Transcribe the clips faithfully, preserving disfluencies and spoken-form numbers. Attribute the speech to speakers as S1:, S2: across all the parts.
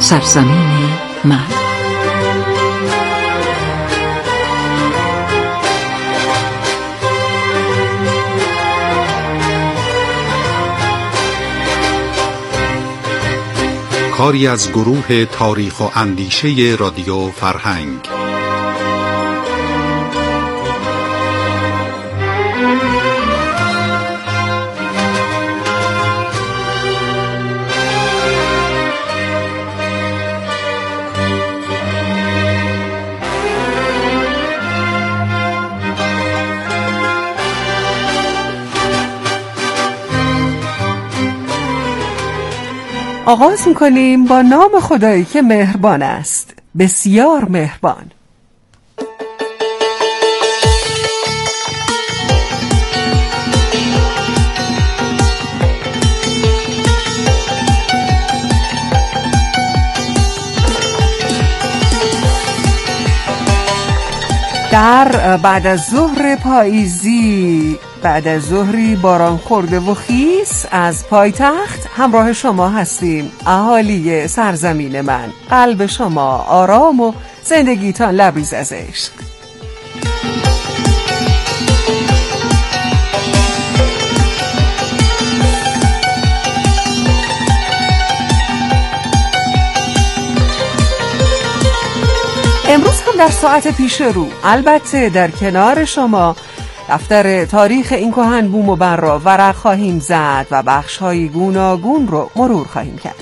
S1: سرزمین من.
S2: کاری از گروه تاریخ و اندیشه رادیو فرهنگ.
S3: آغاز می‌کنیم با نام خدایی که مهربان است، بسیار مهربان. در بعد از ظهر پاییزی، بعد از ظهری باران خورده و خیس، از پایتخت همراه شما هستیم. اهالی سرزمین من، قلب شما آرام و زندگیتان لبریز از عشق. امروز هم در ساعت پیش رو، البته در کنار شما، دفتر تاریخ این کهن بوم و بر را ورق خواهیم زد و بخش‌های گوناگون رو مرور خواهیم کرد.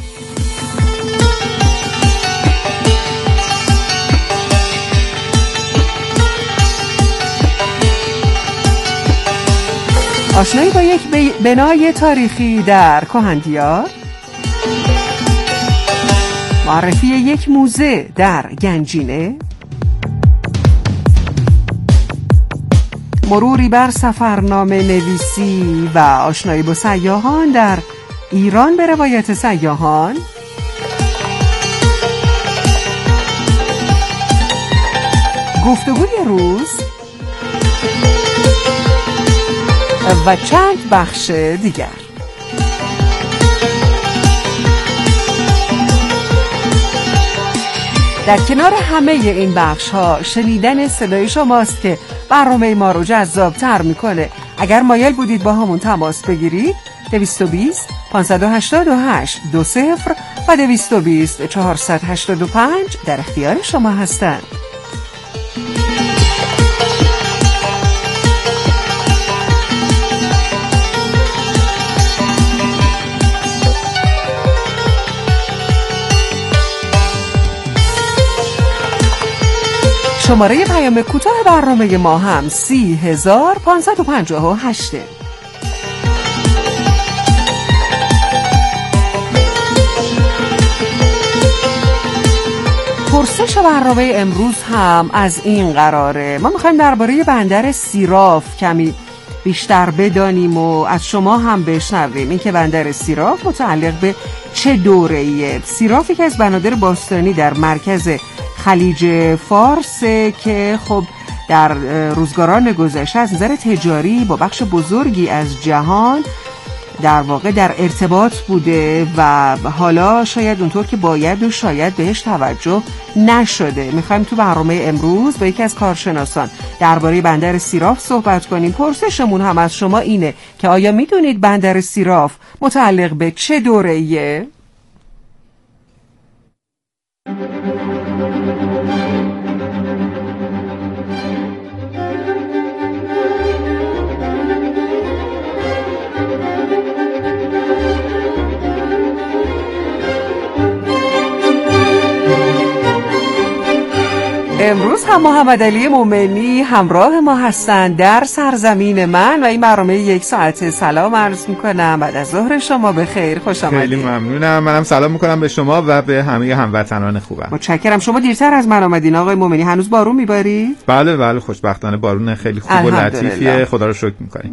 S3: آشنایی با یک بنای تاریخی در کهندیار، معرفی یک موزه در گنجینه، مروری بر سفرنامه نویسی و آشنایی با سیاحان در ایران به روایت سیاحان، گفتگوی روز و چند بخش دیگر. در کنار همه این بخش ها شنیدن صدای شماست که برنامه ما رو جذاب تر میکنه. اگر مایل بودید با همون تماس بگیرید، دویست و بیست پانصد و هشتاد و هشت دو صفر و دویست و بیست چهارصد و هشتاد و پنج در اختیار شما هستند. شماره پیام کوتاه برنامه ما هم سی هزار پانصد و پنجاه و هشت. پرسش برنامه امروز هم از این قراره. ما میخوایم درباره بندر سیراف کمی بیشتر بدانیم و از شما هم بشنویم. این که بندر سیراف متعلق به چه دوره‌ایه؟ سیراف یکی از بنادر باستانی در مرکز خلیج فارس که خب در روزگاران گذشته از نظر تجاری با بخش بزرگی از جهان در واقع در ارتباط بوده و حالا شاید اونطور که باید و شاید بهش توجه نشده. میخوایم تو برنامه امروز با یکی از کارشناسان درباره بندر سیراف صحبت کنیم. پرسشمون هم از شما اینه که آیا میدونید بندر سیراف متعلق به چه دوره‌ایه؟ امروز هم محمد علی مومنی همراه ما هستند در سرزمین من و این برنامه یک ساعته. سلام عرض میکنم، بعد از ظهر شما بخیر، خوش آمدید.
S4: خیلی ممنونم. منم سلام میکنم به شما و به همه هموطنان خوبم.
S3: متشکرم. شما دیرتر از من آمدین آقای مومنی. هنوز بارون میبارید؟
S4: بله بله، خوشبختانه بارون خیلی خوب و لطیفیه، خدا رو شکر میکنیم.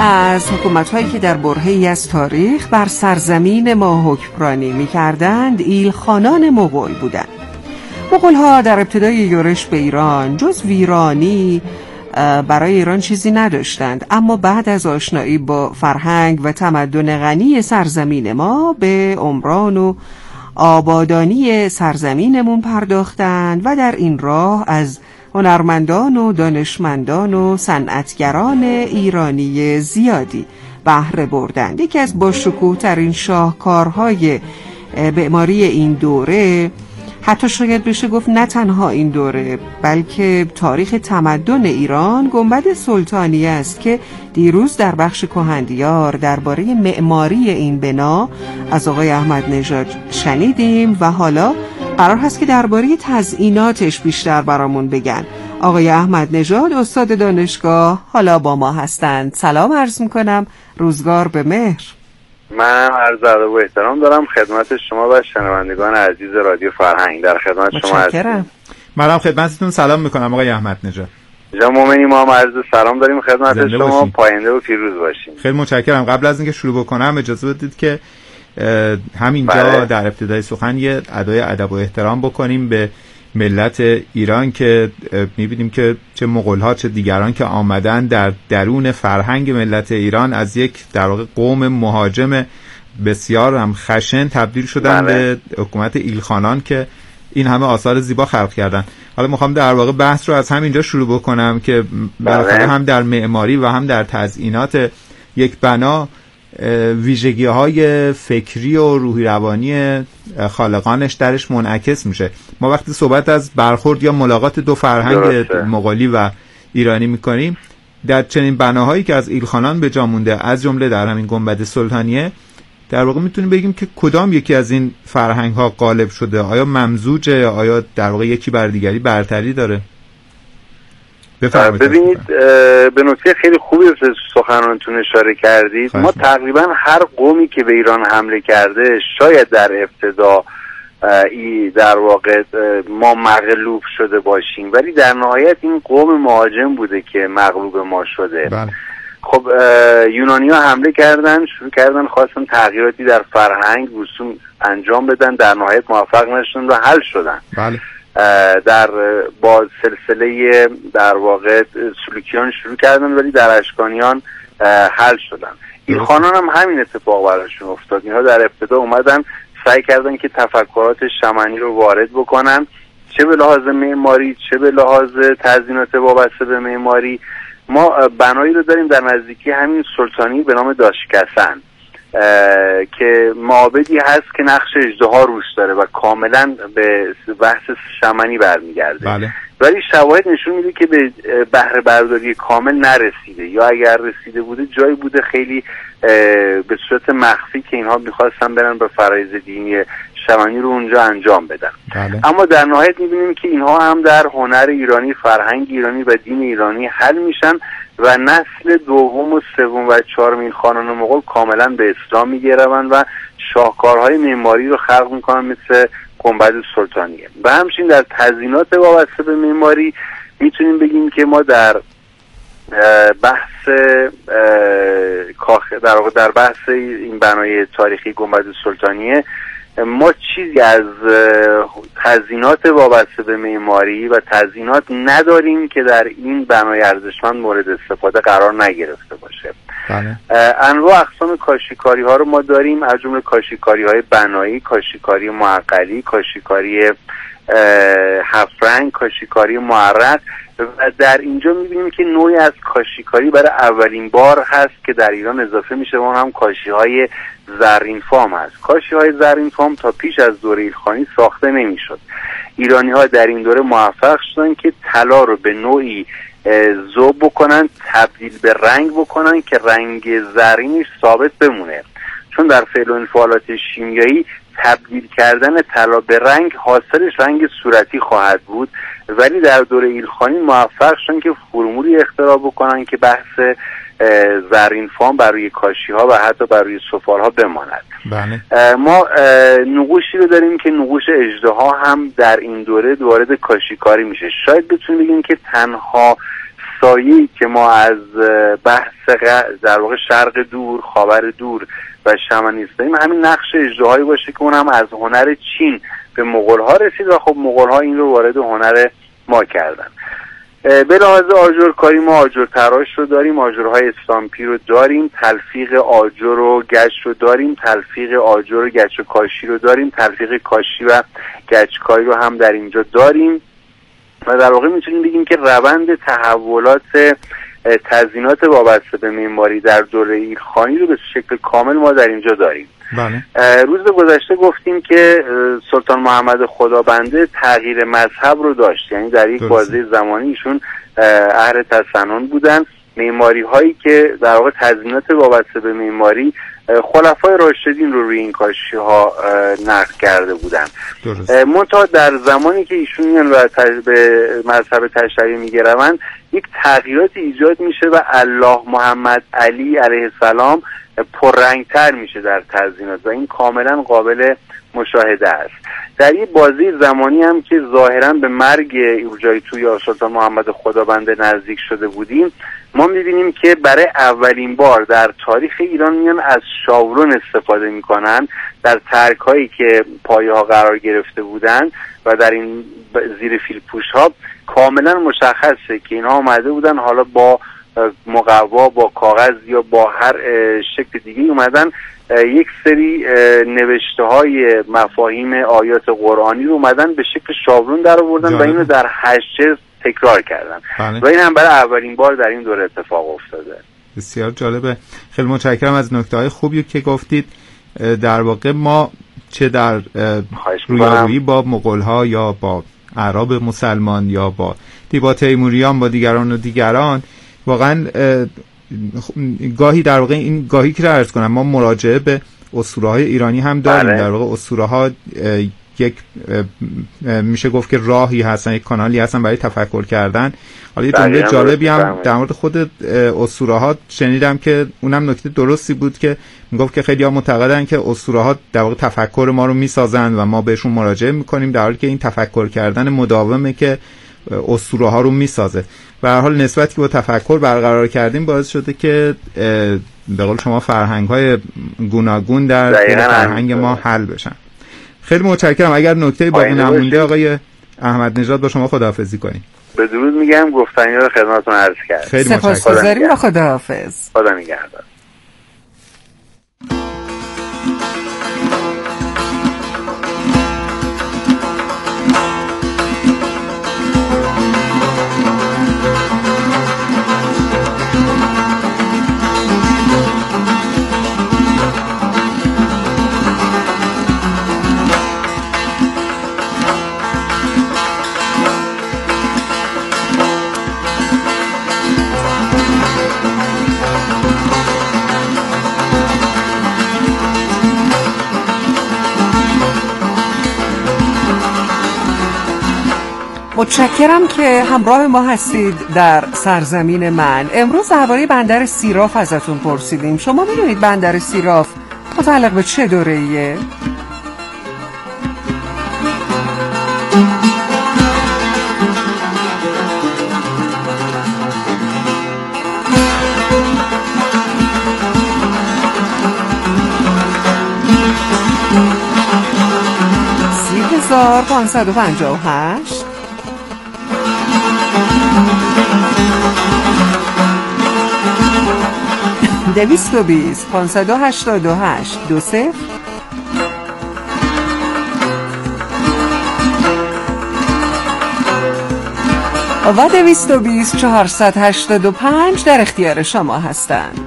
S3: از حکومت‌هایی که در برهه‌ای از تاریخ بر سرزمین ما حکمرانی می‌کردند ایلخانان مغول بودند. مغول‌ها در ابتدای یورش به ایران جز ویرانی برای ایران چیزی نداشتند، اما بعد از آشنایی با فرهنگ و تمدن غنی سرزمین ما به عمران و آبادانی سرزمینمون پرداختند و در این راه از هنرمندان و دانشمندان و صنعتگران ایرانی زیادی بهره بردند. یکی از باشکوه‌ترین شاهکارهای معماری این دوره، حتی شاید بشه گفت نه تنها این دوره بلکه تاریخ تمدن ایران، گنبد سلطانی است که دیروز در بخش کهندیار درباره معماری این بنا از آقای احمد نژاد شنیدیم و حالا قرار هست که درباره تزییناتش بیشتر برامون بگن. آقای احمد نژاد استاد دانشگاه حالا با ما هستند. سلام عرض میکنم، روزگار به مهر.
S1: من عرض ادب و احترام دارم خدمت شما و شنوندگان عزیز رادیو فرهنگ. در خدمت شما هستم.
S4: منم خدمتتون سلام میکنم آقای احمد نژاد.
S1: جناب مومنی، ما هم عرض سلام داریم خدمت شما. پاینده و پیروز باشین.
S4: خیلی متشکرم. قبل از اینکه شروع بکنم اجازه بدید که همینجا بله. در ابتدای سخن یه ادای ادب و احترام بکنیم به ملت ایران که می‌بینیم که چه مغول‌ها چه دیگران که آمدن در درون فرهنگ ملت ایران از یک در واقع قوم مهاجم بسیار هم خشن تبدیل شدن بله. به حکومت ایلخانان که این همه آثار زیبا خلق کردن. حالا میخوام در واقع بحث رو از همینجا شروع بکنم که بالاخره هم در معماری و هم در تزیینات یک بنا ویژگی‌های فکری و روحی روانی خالقانش درش منعکس میشه. ما وقتی صحبت از برخورد یا ملاقات دو فرهنگ مغولی و ایرانی میکنیم، در چنین بناهایی که از ایلخانان به جا مونده، از جمله در همین گنبد سلطانیه، در واقع میتونیم بگیم که کدام یکی از این فرهنگ‌ها غالب شده؟ آیا ممزوجه؟ آیا در واقع یکی بر دیگری برتری داره؟
S1: ببینید، به نکته خیلی خوبی سخنانتون اشاره کردید. ما تقریبا هر قومی که به ایران حمله کرده، شاید در ابتدا ای در واقع ما مغلوب شده باشیم، ولی در نهایت این قوم مهاجم بوده که مغلوب ما شده.
S4: بله.
S1: خب یونانی ها حمله کردن، شروع کردن خواستن تغییراتی در فرهنگ رسوم انجام بدن، در نهایت موفق نشدن و حل شدن.
S4: بله.
S1: در با سلسله در واقع سلوکیان شروع کردن ولی در اشکانیان حل شدن. ایلخانان هم همین اتفاق براشون افتاد. اینها در ابتدا اومدن سعی کردن که تفکرات شمنی رو وارد بکنن، چه به لحاظ معماری چه به لحاظ تزیینات وابسته به معماری. ما بنایی رو داریم در نزدیکی همین سلطانی به نام داشکسن که معابدی هست که نقش اژدها روش داره و کاملا به بحث شمنی برمیگرده.
S4: بله.
S1: ولی شواهد نشون میده که به بهره برداری کامل نرسیده، یا اگر رسیده بوده جایی بوده خیلی به صورت مخفی که اینها میخواستن برن به فرایض دینی شمنی رو اونجا انجام بدن.
S4: بله.
S1: اما در نهایت میبینیم که اینها هم در هنر ایرانی، فرهنگ ایرانی و دین ایرانی حل میشن و نسل دوم و سوم و چهارم این خانان مغول کاملا به اسلام میگروند و شاهکارهای معماری رو خلق میکنن مثل گنبد سلطانیه. و همچنین در تزیینات وابسته به معماری میتونیم بگیم که ما در بحث کاخ در واقع در بحث این بنای تاریخی گنبد سلطانیه ما چیزی از تزیینات وابسته به معماری و تزیینات نداریم که در این بنای ارزشمند مورد استفاده قرار نگرفته باشه.
S4: بله.
S1: انواع اقسام کاشیکاری ها رو ما داریم، از جمله کاشیکاری های بنایی، کاشیکاری معقلی، کاشیکاری هفت رنگ، کاشیکاری معرق. و در اینجا میبینیم که نوعی از کاشیکاری برای اولین بار هست که در ایران اضافه میشه و اون هم کاشی های زرین فام هست. کاشی های زرین فام تا پیش از دوره ایلخانی ساخته نمیشد. ایرانی ها در این دوره موفق شدن که طلا رو به نوعی ذوب بکنن، تبدیل به رنگ بکنن که رنگ زرینش ثابت بمونه، چون در فعل و انفعالات شیمیایی تبدیل کردن طلا به رنگ حاصلش رنگ صورتی خواهد بود. ولی در دوره ایلخانی موفق شدن که فرمولی اختراع بکنن که بحث زرین فام بر روی کاشی ها و حتی بر روی سفال ها بماند.
S4: بله.
S1: ما نقوشی رو داریم که نقوش اژدها هم در این دوره وارد کاشیکاری میشه. شاید بتونیم بگیم که تنها همسایی که ما از بحث در واقع شرق دور، خاور دور و شمنیست داریم، همین نقش اجراهایی باشه که اون هم از هنر چین به مغول‌ها رسید و خب مغول‌ها این رو وارد هنر ما کردن. به لحاظ آجرکاری ما آجر تراش رو داریم، آجرهای استامپی رو داریم، تلفیق آجر و گچ رو داریم، تلفیق آجر و گچ و کاشی رو داریم، تلفیق کاشی و گچکاری رو هم در اینجا داریم و در واقع میتونیم بگیم که روند تحولات تزیینات وابسته به معماری در دوره ایلخانی رو به شکل کامل ما در اینجا داریم.
S4: بله.
S1: روز گذشته گفتیم که سلطان محمد خدابنده تغییر مذهب رو داشت، یعنی در یک بازه زمانی ایشون اهل تسنن بودن. معماری هایی که در واقع تزیینات وابسته به معماری خلفای راشدین رو روی این کاشی ها نقد کرده بودن. منتها در زمانی که ایشون میان و به مذهب تشیع میگیرن یک تغییرات ایجاد میشه و الله محمد علی علیه السلام پررنگتر میشه در تزیینات و این کاملا قابل مشاهده است. در یک بازی زمانی هم که ظاهرا به مرگ اورجایتو یا سلطان محمد خدابنده نزدیک شده بودیم، ما میبینیم که برای اولین بار در تاریخ ایران میان از شاورون استفاده میکنن در ترک هایی که پایه ها قرار گرفته بودن و در این زیر فیلپوش ها کاملا مشخصه که اینها آمده بودن حالا با مقوا، با کاغذ یا با هر شکل دیگه اومدن یک سری نوشته های مفاهیم آیات قرآنی رو اومدن به شکل شاورون در آوردن و اینو در هشت جلد تکرار کردن. بله. و این هم برای اولین بار در این دوره اتفاق افتاده.
S4: بسیار جالبه. خیلی متشکرم از نکته‌های خوبی که گفتید. در واقع ما چه در رویارویی با مغول‌ها یا با اعراب مسلمان یا با دیبا تیموریان با دیگران و دیگران واقعا گاهی در واقع این گاهی که عرض کنم ما مراجعه به اسطوره‌های ایرانی هم داریم. بله. در واقع اسطوره‌ها یک میشه گفت که راهی هستن، یک کانالی هستن برای تفکر کردن. حالا یه جمله جالبی هم در مورد خود اسطوره‌ها شنیدم که اونم نکته درستی بود که میگفت که خیلی‌ها معتقدن که اسطوره‌ها در واقع تفکر ما رو میسازن و ما بهشون مراجعه میکنیم، در حالی که این تفکر کردن مداومه که اسطوره‌ها رو میسازه. به هر حال نسبتی که با تفکر برقرار کردیم باعث شده که به قول شما فرهنگ‌های گوناگون در فرهنگ ما حل بشن. خیلی متشکرم. اگر نکته‌ای باقی نمونده آقای احمد نژاد با شما خداحافظی کنیم.
S1: به درود میگم، گفتنی رو خدمتتون عرض کردم.
S4: خیلی متشکرم.
S3: سپاسگزاریم و خداحافظ.
S1: خدا نگهدار.
S3: متشکرم که همراه ما هستید در سرزمین من. امروز درباره بندر سیراف ازتون پرسیدیم. شما میدونید بندر سیراف متعلق به چه دوره‌ایه؟ سی هزار پانصد و پنجاه و هشت دویست و بیست پانصد و هشتاد و هشت دو صفر و دویست و بیست چهارصد و هشتاد و پنج در اختیار شما هستند.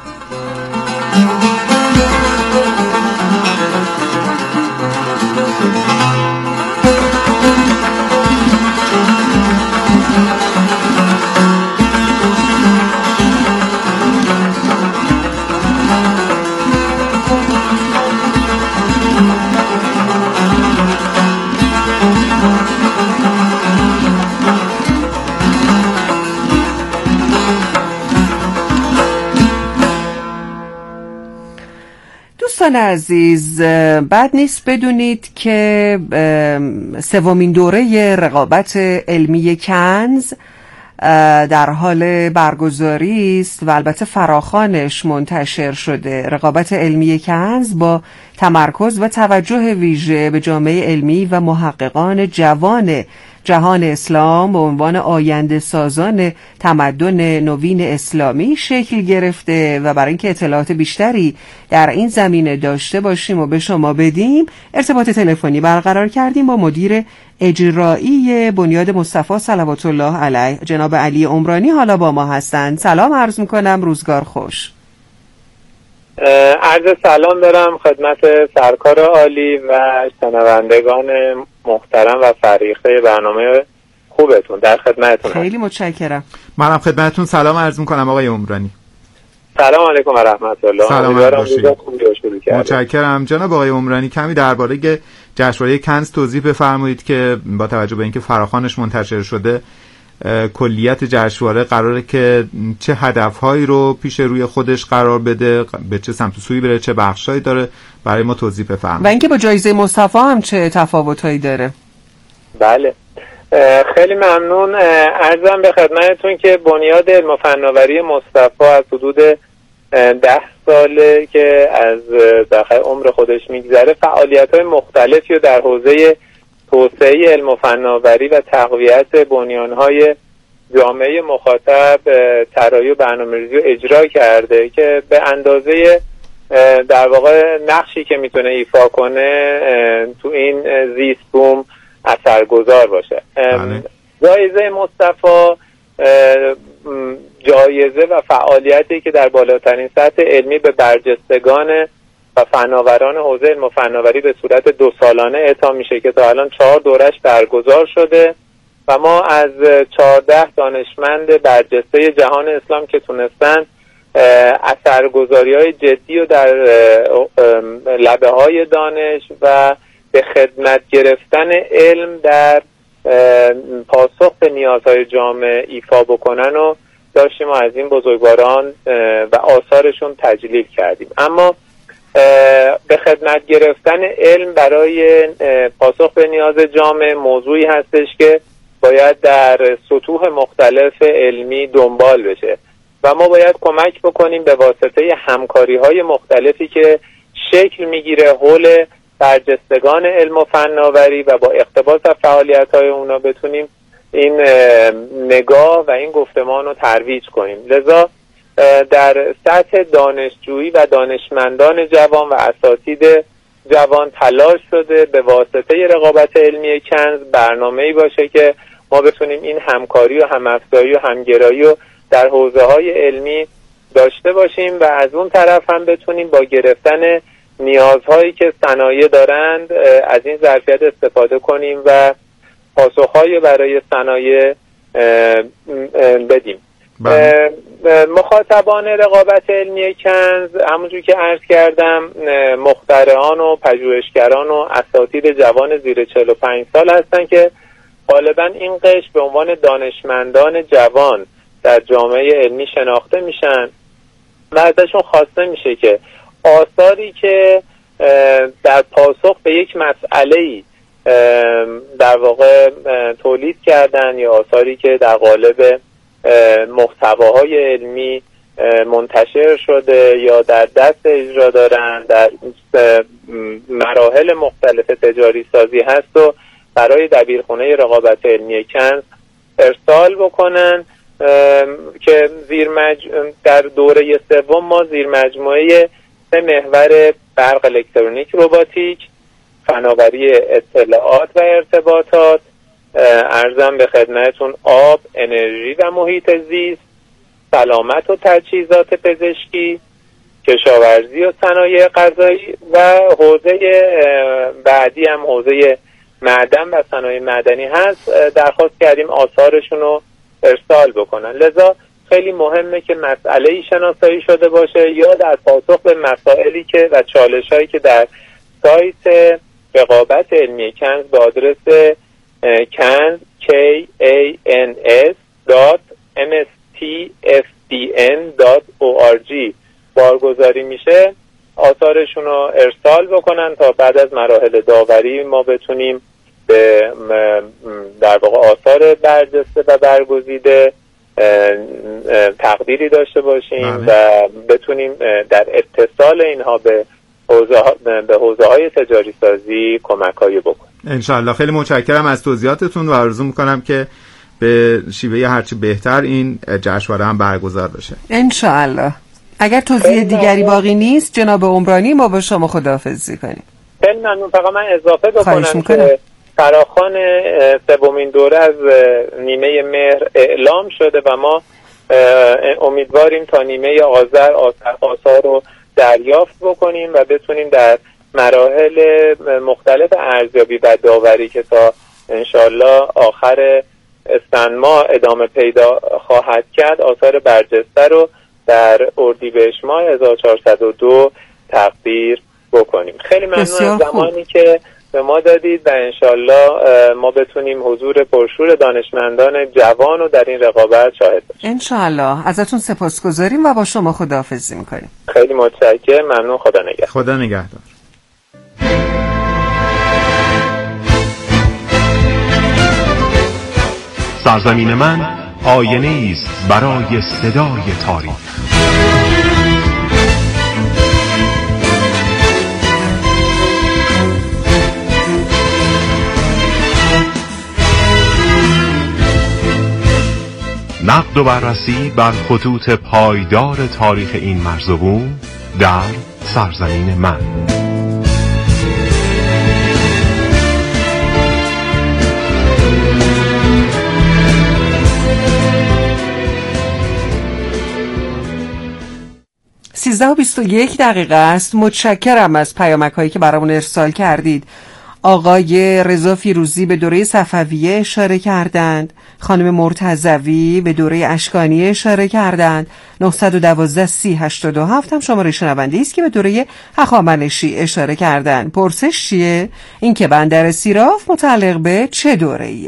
S3: دوستان عزیز، بد نیست بدونید که سومین دوره رقابت علمی کنز در حال برگزاری است و البته فراخوانش منتشر شده. رقابت علمی کنز با تمرکز و توجه ویژه به جامعه علمی و محققان جوان جهان اسلام به عنوان آینده سازان تمدن نوین اسلامی شکل گرفته و برای اینکه اطلاعات بیشتری در این زمینه داشته باشیم و به شما بدیم ارتباط تلفنی برقرار کردیم با مدیر اجرایی بنیاد مصطفی صلوات الله علیه جناب علی عمرانی. حالا با ما هستند. سلام عرض میکنم، روزگار خوش.
S5: عرض سلام دارم خدمت سرکار عالی و شنوندگان محترم و فریقه برنامه خوبتون. در خدمتتون.
S3: خیلی متشکرم.
S4: منم خدمتتون سلام عرض میکنم آقای عمرانی.
S5: سلام علیکم و رحمت الله.
S4: سلام باشید. متشکرم. جناب آقای عمرانی کمی درباره جشنواره کنز توضیح بفرمایید که با توجه به اینکه فراخوانش منتشر شده کلیت جشنواره قراره که چه هدفهایی رو پیش روی خودش قرار بده، به چه سمت و سویی بره، چه بخشایی داره، برای ما توضیح بفرمایید.
S3: و اینکه با جایزه مصطفی هم چه تفاوتایی داره.
S5: بله خیلی ممنون. عرضم به خدمتتون که بنیاد علم و فناوری مصطفی از حدود ده ساله که از داخل عمر خودش میگذره فعالیت‌های مختلفی رو در حوزه توسعه علم و فناوری و تقویت بنیان‌های جامعه مخاطب طراحی و برنامه‌ریزی رو اجرا کرده که به اندازه در واقع نقشی که میتونه ایفا کنه تو این زیست بوم اثرگذار باشه. جایزه مصطفی جایزه و فعالیتی که در بالاترین سطح علمی به برجستگان و فناوران حوزه علم و فناوری به صورت دو سالانه اعطا میشه که تا الان چهار دورش برگزار شده و ما از چهارده دانشمند برجسته جهان اسلام که تونستن اثرگذاری‌های جدی و در لبه‌های دانش و به خدمت گرفتن علم در پاسخ به نیازهای جامعه ایفا بکنن و داشتیم و از این بزرگواران و آثارشون تجلیل کردیم. اما به خدمت گرفتن علم برای پاسخ به نیاز جامعه موضوعی هستش که باید در سطوح مختلف علمی دنبال بشه و ما باید کمک بکنیم به واسطه همکاری‌های مختلفی که شکل میگیره حول برجستگان علم و فناوری و با اقتباس از فعالیت‌های اونا بتونیم این نگاه و این گفتمان رو ترویج کنیم. لذا در سطح دانشجویی و دانشمندان جوان و اساتید جوان تلاش شده به واسطه رقابت علمی کنز برنامه‌ای باشه که ما بتونیم این همکاری و هم‌افزایی و همگرایی رو در حوزه‌های علمی داشته باشیم و از اون طرف هم بتونیم با گرفتن نیازهایی که صنایع دارند از این ظرفیت استفاده کنیم و پاسخهایی برای صنایع بدیم. مخاطبان رقابت علمی کنز همونجور که عرض کردم مخترعان و پژوهشگران و اساتید جوان زیر چهل و پنج سال هستن که غالبا این قشر به عنوان دانشمندان جوان در جامعه علمی شناخته میشن و ازشون خواسته میشه که آثاری که در پاسخ به یک مسئله‌ای در واقع تولید کردن یا آثاری که در قالب محتواهای علمی منتشر شده یا در دست اجرا دارن در مراحل مختلف تجاری سازی هست و برای دبیرخونه رقابت علمی کنز ارسال بکنن که زیر مج... در دوره سوم ما زیر مجموعه سه محور برق الکترونیک روباتیک، فناوری اطلاعات و ارتباطات، ارزم به خدمتتون آب، انرژی و محیط زیست، سلامت و تجهیزات پزشکی، کشاورزی و صنایع غذایی و حوزه بعدی هم حوزه معدن و صنایع معدنی هست. درخواست کردیم آثارشون رو ارسال بکنن. لذا خیلی مهمه که مسئله‌ای شناسایی شده باشه یا در پاسخ به مسائلی که و چالش‌هایی که در سایت رقابت علمی کنز به آدرس کنز k a n s dot m s t f d n dot org بارگذاری میشه آثارشون رو ارسال بکنن تا بعد از مراحل داوری ما بتونیم به در واقع آثار برجسته و برگزیده تقدیری داشته باشیم
S4: معنی.
S5: و بتونیم در اتصال اینها به حوزه به حوزه های تجاری سازی کمک‌هایی بکنیم.
S4: انشالله. خیلی متشکرم از توضیحاتتون و آرزو میکنم که به شیوه هرچی بهتر این جشنواره هم برگزار بشه.
S3: انشالله. اگر توضیح دیگری باقی نیست جناب عمرانی ما با شما خداحافظی کنیم.
S5: خیلی ممنون. فقط من اضافه بکنم
S3: که
S5: فراخوان سومین دوره از نیمه مهر اعلام شده و ما امیدواریم تا نیمه آذر آثار رو دریافت بکنیم و بتونیم در مراحل مختلف ارزیابی و داوری که تا انشالله آخر اسفند ماه ادامه پیدا خواهد کرد آثار برجسته رو در اردیبهشت ماه هزار و چهارصد و دو تقدیر بکنیم. خیلی ممنون از زمانی که به ما دادید و انشالله ما بتونیم حضور پرشور دانشمندان جوان رو در این رقابت شاهد باشیم.
S3: انشالله. ازتون سپاسگزاریم و با شما خداحافظی میکنیم.
S5: خیلی متشکرم. ممنون. خدا نگهدار.
S4: خدا نگهدار.
S6: سرزمین من آینه است برای صدای تاریخ. نقد و بررسی بر خطوط پایدار تاریخ این مرزبون در سرزمین من.
S3: سیزده و بیست و یک دقیقه است. متشکرم از پیامک هایی که برامون ارسال کردید. آقای رضا فیروزی به دوره صفویه اشاره کردند، خانم مرتضوی به دوره اشکانی اشاره کردند. نه یک دو سی هشتاد و هفت هم شماره شنونده است که به دوره هخامنشی اشاره کردند. پرسش چیه؟ این که بندر سیراف متعلق به چه دوره‌ایه؟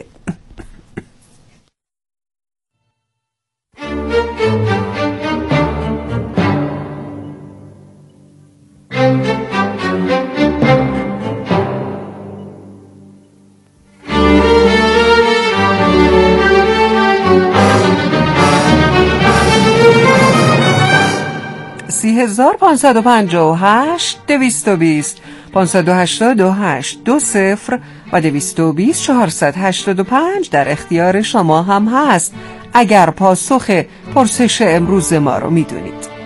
S3: سی هزار پانصد و پنجاه و هشت دویست و بیست پانصد و هشتاد و هشت دو صفر و دویست و بیست چهارصد و هشتاد و پنج در اختیار شما هم هست اگر پاسخ پرسش امروز ما رو میدونید.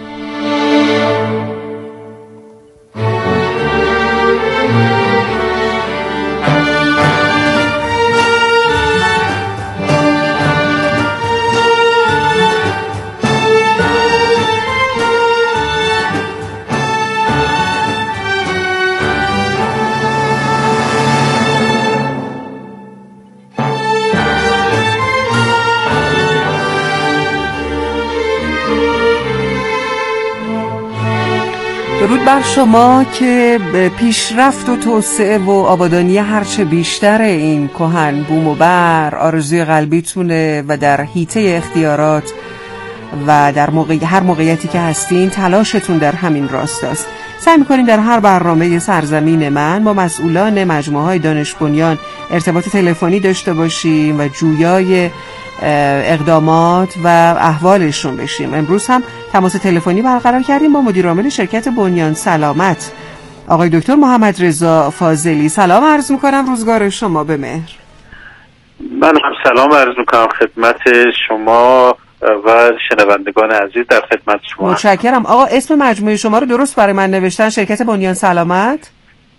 S3: درود بر شما که پیشرفت و توسعه و آبادانی هرچه بیشتر این کهن بوم و بر آرزوی قلبیتونه و در حیطه اختیارات و در موقع هر موقعیتی که هستین تلاشتون در همین راستاست. سعی می‌کنیم در هر برنامه سرزمین من با مسئولان مجموعه‌های دانش بنیان ارتباط تلفنی داشته باشیم و جویای اقدامات و احوالشون بشیم. امروز هم تماس تلفنی برقرار کردیم با مدیر عامل شرکت بنیان سلامت آقای دکتر محمد رضا فاضلی. سلام عرض میکنم، روزگار شما به مهر.
S1: من هم سلام عرض میکنم خدمت شما و شنوندگان عزیز در خدمت شما.
S3: متشکرم. آقا اسم مجموعه شما رو درست برای من نوشتن، شرکت بنیان سلامت؟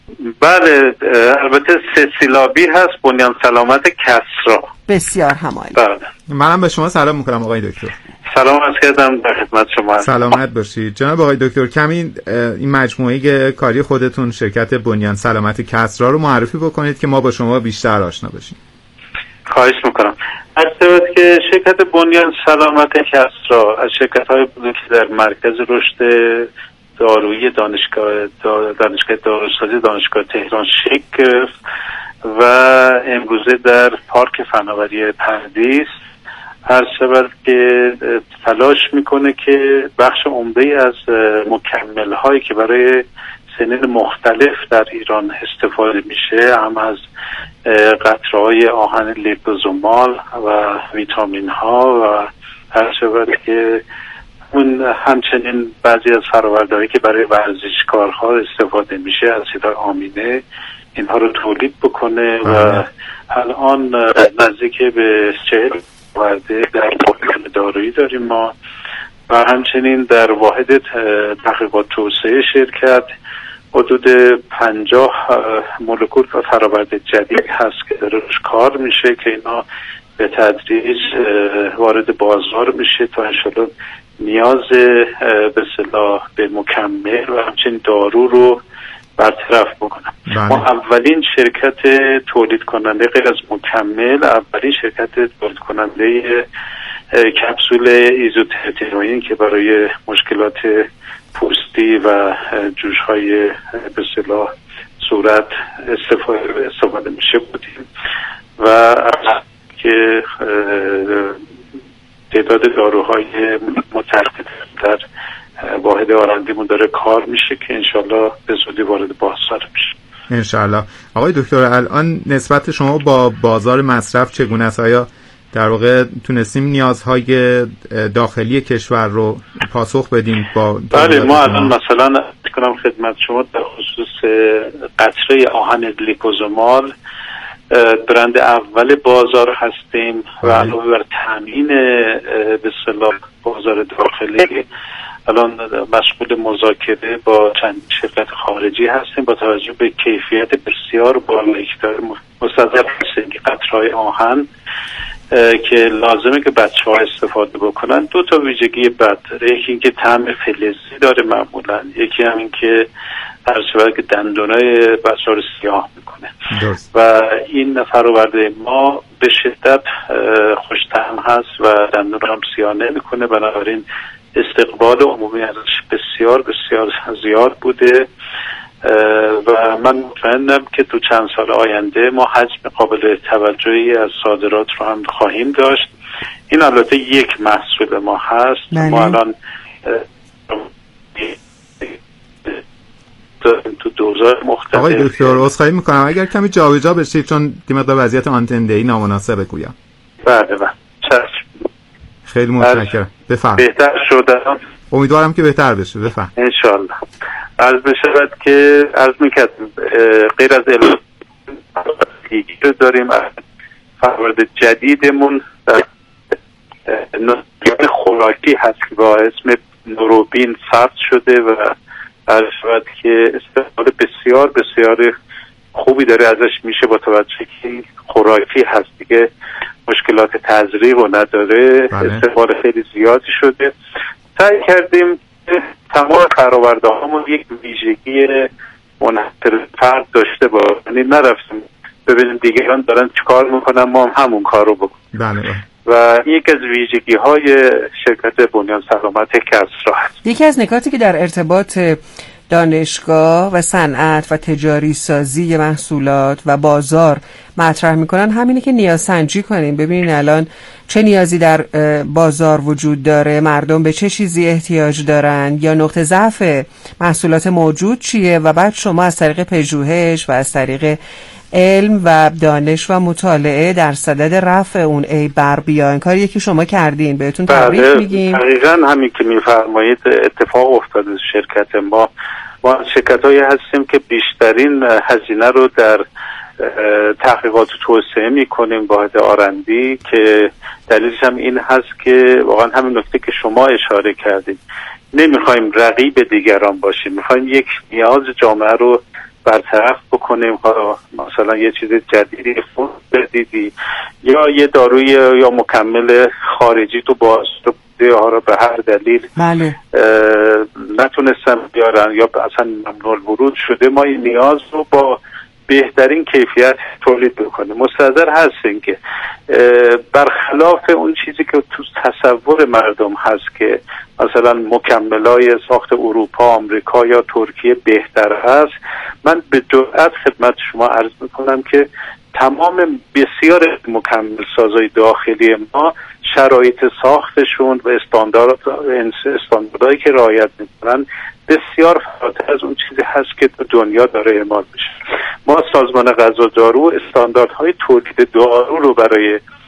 S1: بله، البته سه سیلابی هست، بنیان سلامت کسرا.
S3: بسیار همالی.
S1: بله.
S4: منم به شما سلام میکنم آقای دکتر.
S1: سلام عرض کردم، در خدمت شما هستم.
S4: سلامت باشید جناب آقای دکتر. کمی این مجموعه کاری خودتون شرکت بنیان سلامت کسرا رو معرفی بکنید که ما با شما بیشتر آشنا بشیم.
S1: خواهش میکنم. عرض که شرکت بنیان سلامت کسرا از شرکت‌های بزرگی در مرکز رشد دارویی دانشگاه دانشگاه داروسازی دانشگاه تهران شکل گرفت و امروزه در پارک فناوری پردیس هر شود که تلاش میکنه که بخش عمده از مکمل هایی که برای سنین مختلف در ایران استفاده میشه، هم از قطره های آهن لیپوزومال و ویتامین ها و
S7: هر شود که اون همچنین بعضی از فرآوردهایی که برای ورزشکارها استفاده میشه، اسید آمینه، اینها رو تولید بکنه و الان نزدیک به چهل فرآورده در واحد دارویی داریم ما و همچنین در واحد تحقیقات توسعه شرکت حدود پنجاه مولکول و فرآورده جدید هست که داره روش کار میشه که اینا به تدریج وارد بازار میشه تا انشالله نیاز به اصطلاح به مکمل و همچنین دارو رو برطرف بکنم. بله. ما اولین شرکت تولید کننده غیر از مکمل، اولین شرکت تولید کننده کپسول ایزوترتینوئین که برای مشکلات پوستی و جوش‌های به اصطلاح صورت استفاده استفاده میشه بودیم و که تعداد داروهای متعدد در واحد آرندیمون داره کار میشه که انشالله به زودی وارد بازار میشه
S4: انشالله. آقای دکتر، الان نسبت شما با بازار مصرف چگونه است؟ آیا در واقع تونستیم نیازهای داخلی کشور رو پاسخ بدیم با
S7: بله ما الان مثلا کنم خدمت شما در خصوص قطره آهن لیپوزومال برند اول بازار هستیم و علاوه بر تامین به اصطلاح بازار داخلی الان مشغول مذاکره با چند شرکت خارجی هستیم با توجه به کیفیت بسیار بالایی که داره مستلزم هستیم که قطره‌های آهن که لازمه که بچه‌ها استفاده بکنن. دو تا ویژگی بد داره، یکی اینکه طعم فلزی داره معمولا، یکی هم این که هر شود که دندونای بچه‌ها رو سیاه میکنه درست. و این فرآورده ما به شدت خوش طعم هست و دندون هم سیاه نمیکنه، بنابراین استقبال عمومی ازش بسیار بسیار زیاد بوده و من مطمئنم که تو چند سال آینده ما حجم قابل توجهی از صادرات رو هم خواهیم داشت. این البته یک محصول ما هست. بله. ما الان تو دوزار مختلف.
S4: آقای دکتر عذرخواهی میکنم اگر کمی جابجا بشید چون دیمقدار وضعیت آنتنده‌ای نامناسبه گویم.
S7: بله بله چشم.
S4: خیلی متشکرم. بفرمایید.
S7: بهتر شده.
S4: امیدوارم که بهتر بشه. بفرمایید.
S7: ان شاء الله. عرض بشود که عرض میکردم غیر از علم رو داریم فرآورده جدیدمون در نوع خوراکی هست که با اسم نوروبین ثبت شده و عرض شود که استفاده بسیار بسیار خوبی داره ازش میشه با توجه که خوراکی هست دیگه مشکلات تزریق و نداره. بله. استفاده خیلی زیادی شده. سعی کردیم تمام فرآورده هامون یک ویژگی منحصر فرد داشته باشه، یعنی نرفتیم ببینیم دیگران دارن چیکار میکنن ما هم همون کار رو بکنیم.
S4: بله.
S7: و یک از ویژگی های شرکت بنیان سلامت کسری هست.
S3: یکی از نکاتی که در ارتباط دانشگاه و صنعت و تجاری سازی محصولات و بازار مطرح میکنن همینه که نیاز سنجی کنیم، ببینین الان چه نیازی در بازار وجود داره، مردم به چه چیزی احتیاج دارن یا نقطه ضعف محصولات موجود چیه و بعد شما از طریق پژوهش و از طریق علم و دانش و مطالعه در صدد رفع اون عیب بر بیاین. کاری که شما کردین بهتون تبریک میگیم.
S7: دقیقاً همین که میفرمایید اتفاق افتاده. شرکت ما ما شرکت‌هایی هستیم که بیشترین هزینه رو در تحقیقات توسعه میکنیم واحد آرندی که دلیلش هم این هست که واقعا همین نکته که شما اشاره کردید نمیخوایم رقیب دیگران باشیم، میخوایم یک نیاز جامعه رو برطرف بکنیم. مثلا یه چیز جدیدی فون جدیدی یا یه داروی یا مکمل خارجی تو باز ها رو به هر دلیل
S3: بله.
S7: نتونستن بیارن یا اصلا ممنوع الورود شده، ما این نیاز رو با بهترین کیفیت تولید بکنیم. مستحضر هستیم که برخلاف اون چیزی که تو تصور مردم هست که مثلا مکملای ساخت اروپا، آمریکا یا ترکیه بهتر هست، من به جرئت خدمت شما عرض میکنم که تمام بسیار مکمل سازای داخلی ما شرایط ساختشون و استاندارد استانداردهایی که رعایت میکنن بسیار فراتر از اون چیزی هست که تو دنیا داره اعمال میشه. ما سازمان غذا دارو استانداردهای تولید دارو رو برای